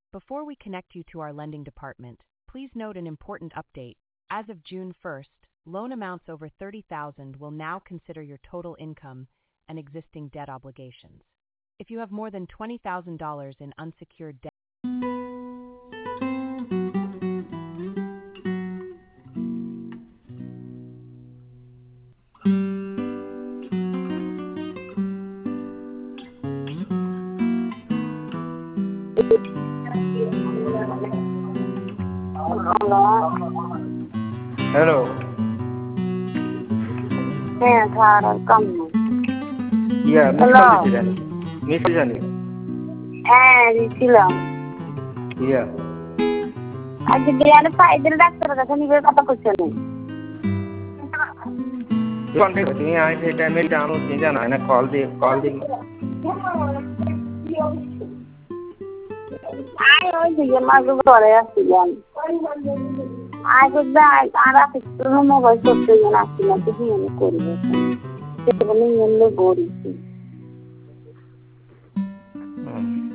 Before we connect you to our lending department, please note an important update. As of June 1st, loan amounts over $30,000 will now consider your total income and existing debt obligations. If you have more than $20,000 in unsecured debt, Hello. হ্যাঁ sir come Yeah, Miss Hello. Kandisirani. Miss Sirani. হ্যাঁ দিছিলাম Yeah. আজ বিয়ানে পাইদের ডাক্তারের কাছে নিবে কথা কইছেন Contact with me. I say time it down. Change na. Na call the. আই ওই দিকে মাগো ঘরে আসছিলাম আই বুঝবা আর কিছু মোবাইল করতে না আসছিলাম তো দিয়ে করব সেটা নিয়ে গড়িছি